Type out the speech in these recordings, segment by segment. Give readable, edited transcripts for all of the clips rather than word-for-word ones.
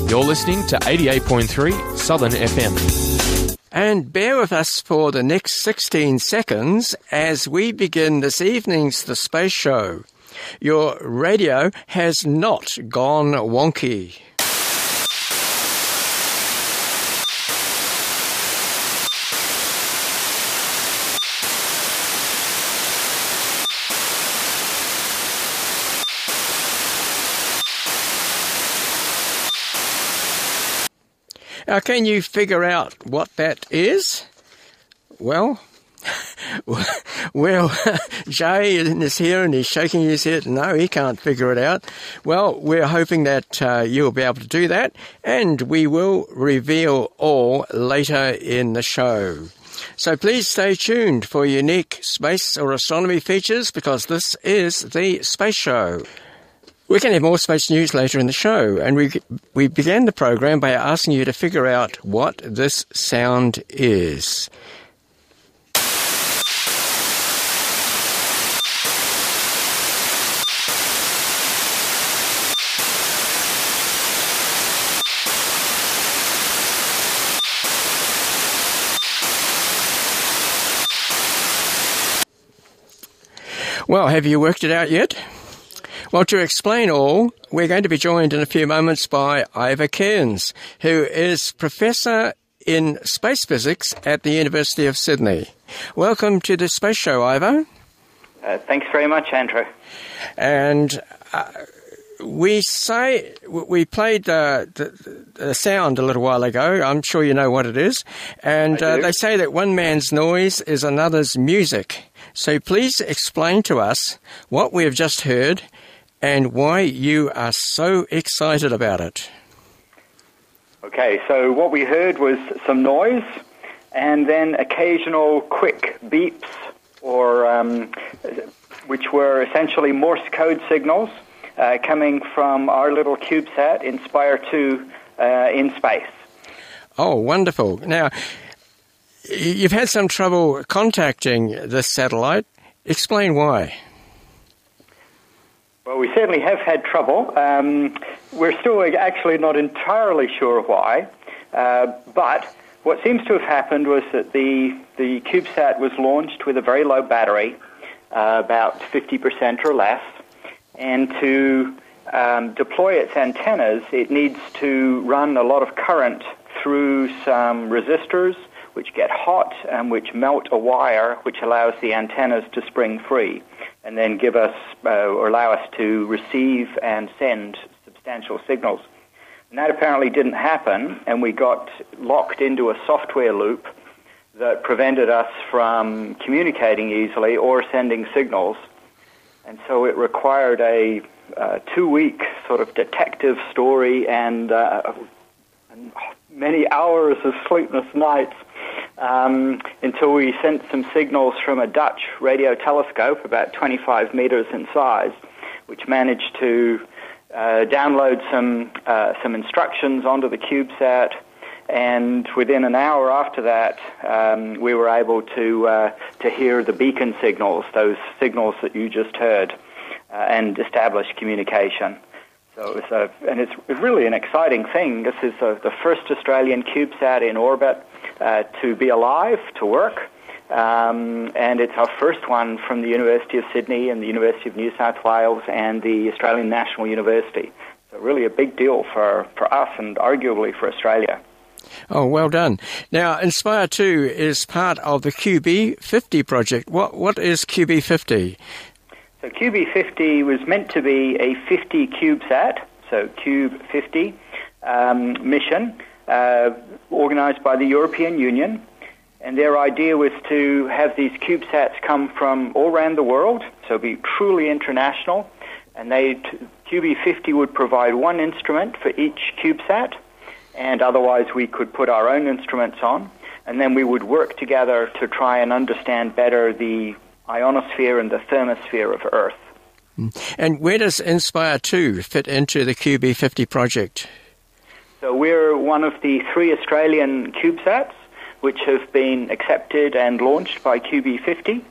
You're listening to 88.3 Southern FM. And bear with us for the next 16 seconds as we begin this evening's The Space Show. Your radio has not gone wonky. Now, can you figure out what that is? Well, Jay is here and he's shaking his head. No, he can't figure it out. Well, we're hoping that you'll be able to do that, and we will reveal all later in the show. So please stay tuned for unique space or astronomy features, because this is the Space Show. We're going to have more space news later in the show, and we began the program by asking you to figure out what this sound is. Well, have you worked it out yet? Well, to explain all, we're going to be joined in a few moments by Ivor Cairns, who is Professor in Space Physics at the University of Sydney. Welcome to the Space Show, Ivor. Thanks very much, Andrew. And we played the sound a little while ago. I'm sure you know what it is. And they say that one man's noise is another's music. So please explain to us what we have just heard and why you are so excited about it. Okay, so what we heard was some noise and then occasional quick beeps, or which were essentially Morse code signals coming from our little CubeSat, Inspire 2, in space. Oh, wonderful. Now, you've had some trouble contacting this satellite. Explain why. Well, we certainly have had trouble. We're still actually not entirely sure why, but what seems to have happened was that the CubeSat was launched with a very low battery, about 50% or less, and to deploy its antennas, it needs to run a lot of current through some resistors, which get hot and which melt a wire, which allows the antennas to spring free and then give us or allow us to receive and send substantial signals. And that apparently didn't happen, and we got locked into a software loop that prevented us from communicating easily or sending signals. And so it required a 2-week sort of detective story and many hours of sleepless nights until we sent some signals from a Dutch radio telescope about 25 meters in size, which managed to download some instructions onto the CubeSat, and within an hour after that, we were able to hear the beacon signals, those signals that you just heard, and establish communication. So it's really an exciting thing. This is the first Australian CubeSat in orbit to be alive, to work, and it's our first one from the University of Sydney and the University of New South Wales and the Australian National University. So really a big deal for us and arguably for Australia. Oh, well done. Now, Inspire 2 is part of the QB50 project. What is QB50? So QB50 was meant to be a 50 CubeSat, so Cube 50 mission, organized by the European Union. And their idea was to have these CubeSats come from all around the world, so be truly international. And QB50 would provide one instrument for each CubeSat, and otherwise we could put our own instruments on. And then we would work together to try and understand better the ionosphere and the thermosphere of Earth. And where does Inspire 2 fit into the QB50 project? So we're one of the 3 Australian CubeSats which have been accepted and launched by QB50.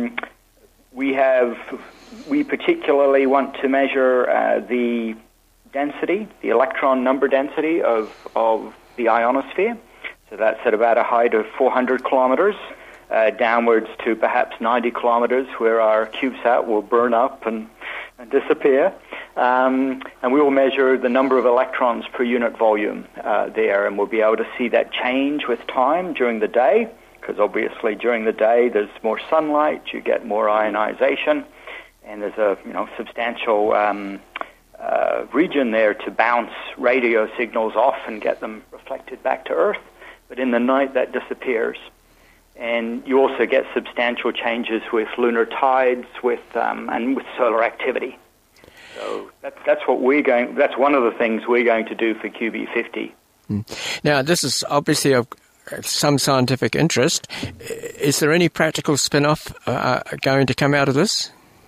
We particularly want to measure the density, the electron number density of the ionosphere. So that's at about a height of 400 kilometers, downwards to perhaps 90 kilometers, where our CubeSat will burn up and disappear. And we will measure the number of electrons per unit volume there, and we'll be able to see that change with time during the day, because obviously during the day there's more sunlight, you get more ionization, and there's a substantial region there to bounce radio signals off and get them reflected back to Earth. But in the night that disappears. And you also get substantial changes with lunar tides, and with solar activity. So that's one of the things we're going to do for QB50. Now, this is obviously of some scientific interest. Is there any practical spin-off going to come out of this?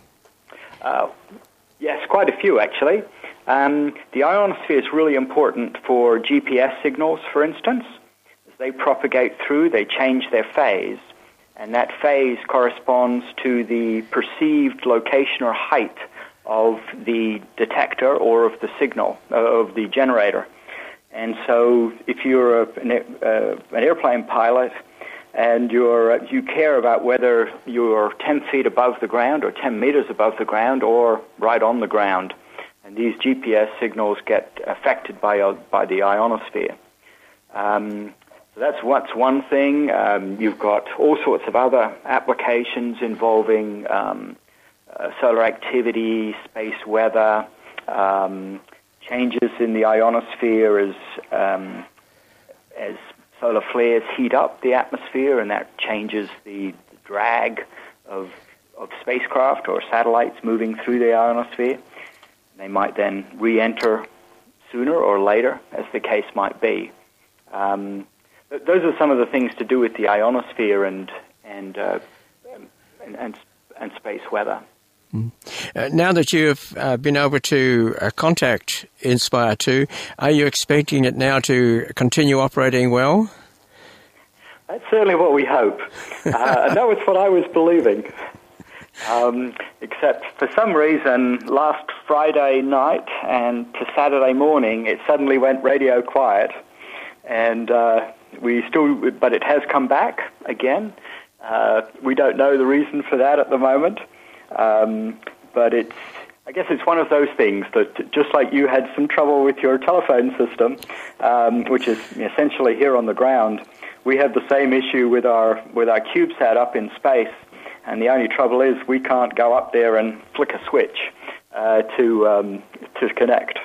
Yes, quite a few, actually. The ionosphere is really important for GPS signals, for instance. As they propagate through, they change their phase, and that phase corresponds to the perceived location or height of the detector or of the signal, of the generator. And so if you're an airplane pilot and you care about whether you're 10 feet above the ground or 10 meters above the ground or right on the ground, and these GPS signals get affected by the ionosphere. So that's one thing. You've got all sorts of other applications involving solar activity, space weather, changes in the ionosphere as solar flares heat up the atmosphere, and that changes the drag of spacecraft or satellites moving through the ionosphere. They might then re-enter sooner or later, as the case might be. Those are some of the things to do with the ionosphere and space weather. Now that you've been able to contact Inspire 2, are you expecting it now to continue operating well? That's certainly what we hope. And that was what I was believing. Except for some reason, last Friday night and to Saturday morning, it suddenly went radio quiet. And but it has come back again. We don't know the reason for that at the moment. But I guess it's one of those things that, just like you had some trouble with your telephone system, which is essentially here on the ground, we have the same issue with our CubeSat up in space. And the only trouble is we can't go up there and flick a switch to connect.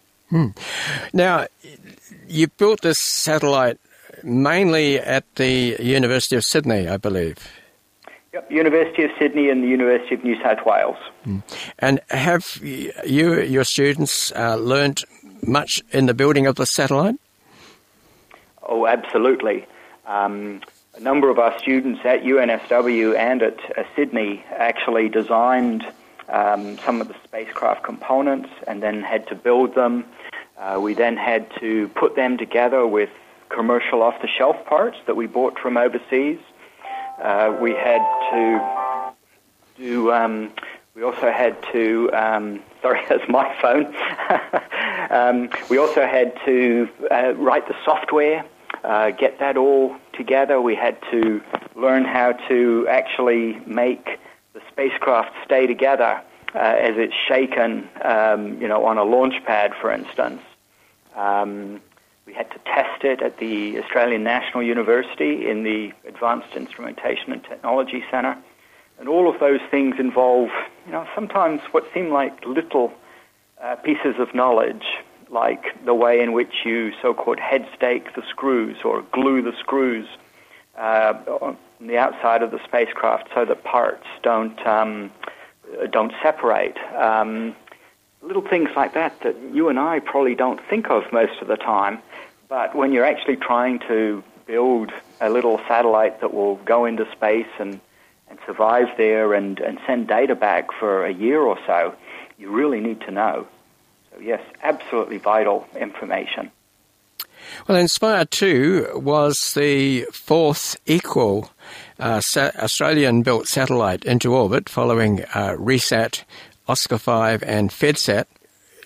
Now, you built this satellite mainly at the University of Sydney, I believe. Yep, University of Sydney and the University of New South Wales. And have your students learnt much in the building of the satellite? Oh, absolutely. A number of our students at UNSW and at Sydney actually designed some of the spacecraft components and then had to build them. We then had to put them together with commercial off-the-shelf parts that we bought from overseas. We had to do. We also had to. Sorry, that's my phone. We also had to write the software, get that all together. We had to learn how to actually make the spacecraft stay together as it's shaken, on a launch pad, for instance. We had to test it at the Australian National University in the Advanced Instrumentation and Technology Centre. And all of those things involve, sometimes what seem like little pieces of knowledge, like the way in which you so-called head stake the screws or glue the screws on the outside of the spacecraft so that parts don't separate. Little things like that you and I probably don't think of most of the time. But when you're actually trying to build a little satellite that will go into space and survive there and send data back for a year or so, you really need to know. So yes, absolutely vital information. Well, Inspire 2 was the fourth equal Australian-built satellite into orbit following RESAT, Oscar 5 and FedSat.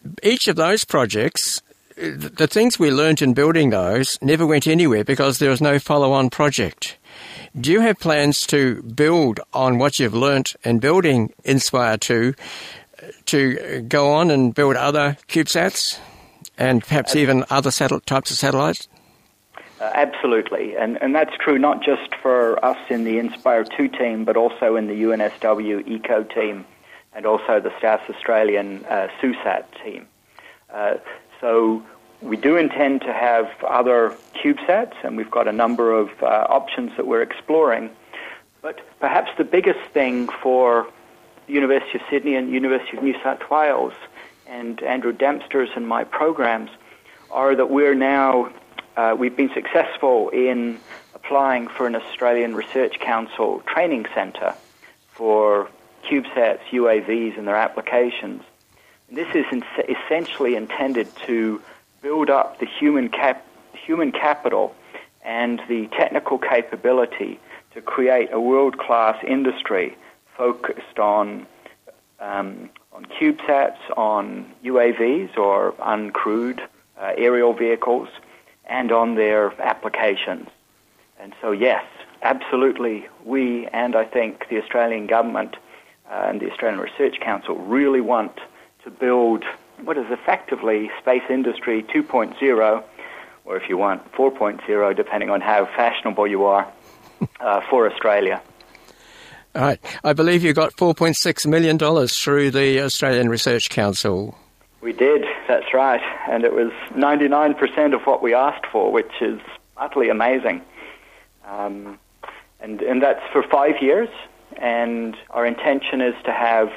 each of those projects, the things we learned in building those never went anywhere because there was no follow-on project. Do you have plans to build on what you've learnt in building Inspire 2 to go on and build other CubeSats and perhaps even other types of satellites? Absolutely, and that's true not just for us in the Inspire 2 team, but also in the UNSW ECO team and also the South Australian SUSAT team. So we do intend to have other CubeSats, and we've got a number of options that we're exploring. But perhaps the biggest thing for the University of Sydney and University of New South Wales and Andrew Dempster's and my programs are that we've been successful in applying for an Australian Research Council training centre for CubeSats, UAVs and their applications. And this is essentially intended to build up the human capital and the technical capability to create a world-class industry focused on CubeSats, on UAVs or uncrewed aerial vehicles, and on their applications. And so, yes, absolutely, we and I think the Australian government and the Australian Research Council really want to build what is effectively Space Industry 2.0, or if you want 4.0, depending on how fashionable you are, for Australia. All right. I believe you got $4.6 million through the Australian Research Council. We did, that's right. And it was 99% of what we asked for, which is utterly amazing. And that's for 5 years. And our intention is to have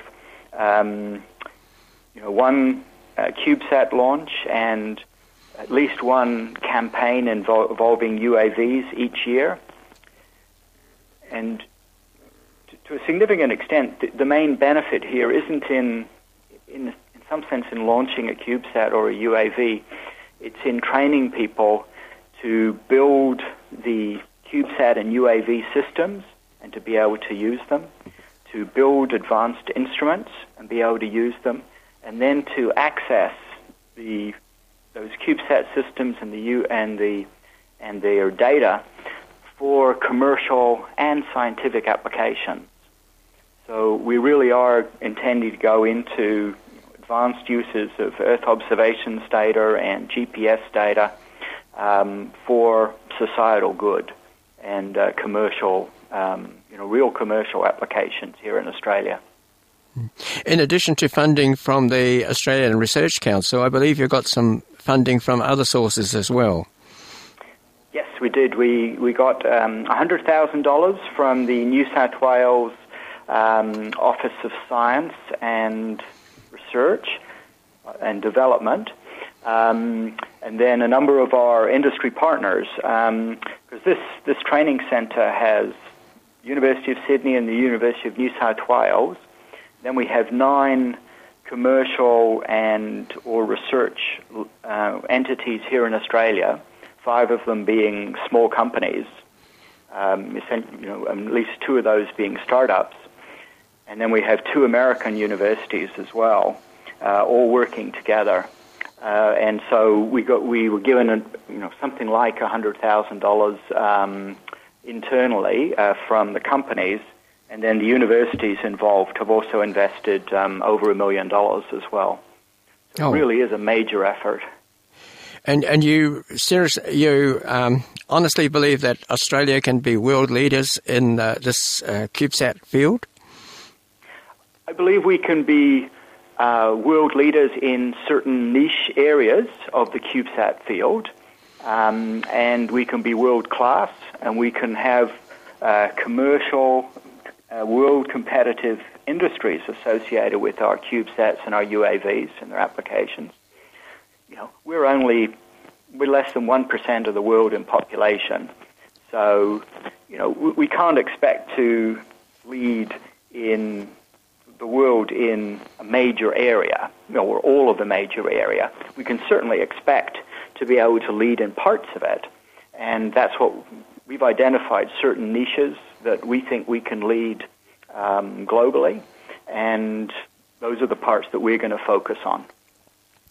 one CubeSat launch and at least one campaign involving UAVs each year. And to a significant extent, the main benefit here isn't in some sense in launching a CubeSat or a UAV. It's in training people to build the CubeSat and UAV systems and to be able to use them, to build advanced instruments and be able to use them, and then to access those CubeSat systems and their data for commercial and scientific applications. So we really are intending to go into advanced uses of Earth observations data and GPS data for societal good and commercial, real commercial applications here in Australia. In addition to funding from the Australian Research Council, I believe you've got some funding from other sources as well. Yes, we did. We got $100,000 from the New South Wales Office of Science and Research and Development, and then a number of our industry partners, because this training centre has University of Sydney and the University of New South Wales. Then we have 9 commercial and or research entities here in Australia, 5 of them being small companies, at least 2 of those being startups. And then we have 2 American universities as well, all working together. And so we were given something like $100,000 internally from the companies, and then the universities involved have also invested over $1 million as well. So It really is a major effort. And you honestly believe that Australia can be world leaders in this CubeSat field? I believe we can be world leaders in certain niche areas of the CubeSat field, and we can be world-class, and we can have commercial, world competitive industries associated with our CubeSats and our UAVs and their applications. We're less than 1% of the world in population, so we can't expect to lead in the world in a major area, or all of the major area. We can certainly expect to be able to lead in parts of it, and that's what we've identified, certain niches that we think we can lead globally, and those are the parts that we're going to focus on.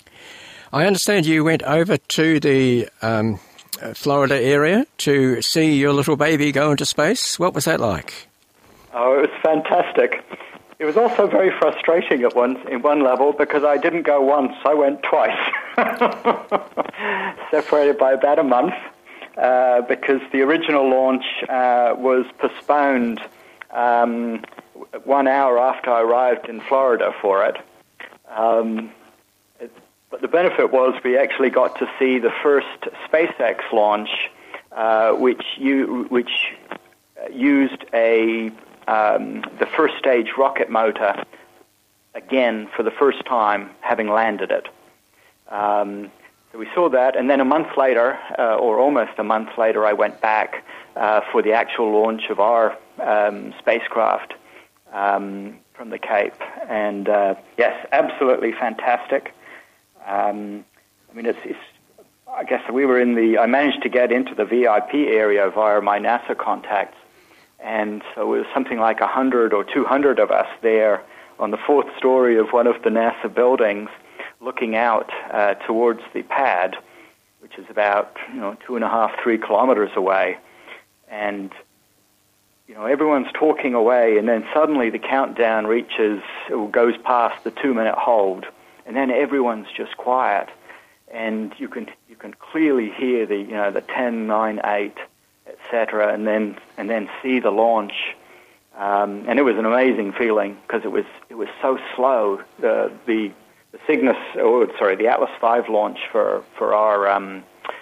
I understand you went over to the Florida area to see your little baby go into space. What was that like? Oh, it was fantastic. It was also very frustrating in one level because I didn't go once, I went twice. Separated by about a month because the original launch was postponed 1 hour after I arrived in Florida for it. But the benefit was we actually got to see the first SpaceX launch, which used the first stage rocket motor again for the first time, having landed it. So we saw that, and then a month later, or almost a month later, I went back for the actual launch of our spacecraft from the Cape. And yes, absolutely fantastic. I mean, I guess we were I managed to get into the VIP area via my NASA contacts. And so it was something like 100 or 200 of us there on the fourth story of one of the NASA buildings, looking out towards the pad, which is about 2.5, 3 kilometers away. And everyone's talking away, and then suddenly the countdown goes past the 2-minute hold, and then everyone's just quiet, and you can clearly hear the 10, 9, 8. Etc. And then see the launch, and it was an amazing feeling because it was so slow. The Cygnus, the Atlas V launch for our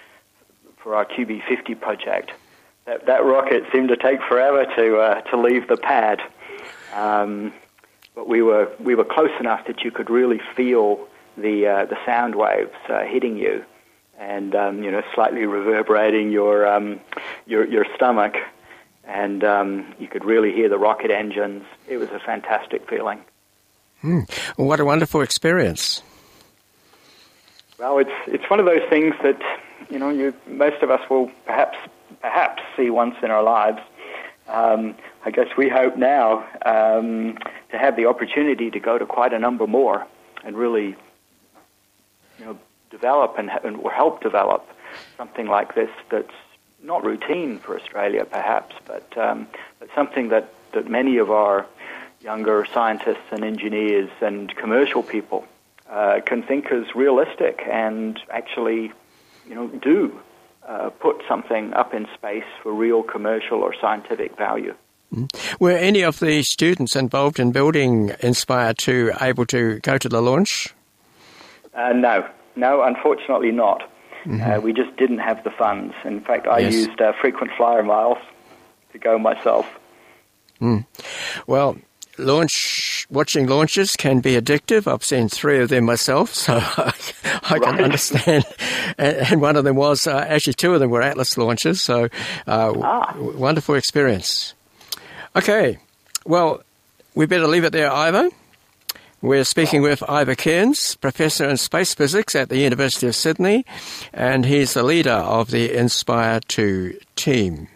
QB50 project. That rocket seemed to take forever to leave the pad, but we were close enough that you could really feel the sound waves hitting you. And slightly reverberating your stomach, and you could really hear the rocket engines. It was a fantastic feeling. What a wonderful experience! Well, it's one of those things that most of us will perhaps see once in our lives. I guess we hope now to have the opportunity to go to quite a number more and really, develop and help develop something like this that's not routine for Australia, perhaps, but something that many of our younger scientists and engineers and commercial people can think is realistic and actually, do put something up in space for real commercial or scientific value. Were any of the students involved in building Inspire 2 able to go to the launch? No, unfortunately not. Mm-hmm. We just didn't have the funds. In fact, I used frequent flyer miles to go myself. Well, watching launches can be addictive. I've seen 3 of them myself, so I can understand. And one of them was, actually 2 of them were Atlas launches, so wonderful experience. Okay, well, we better leave it there, Ivo. We're speaking with Ivo Cairns, Professor in Space Physics at the University of Sydney, and he's the leader of the Inspire 2 team.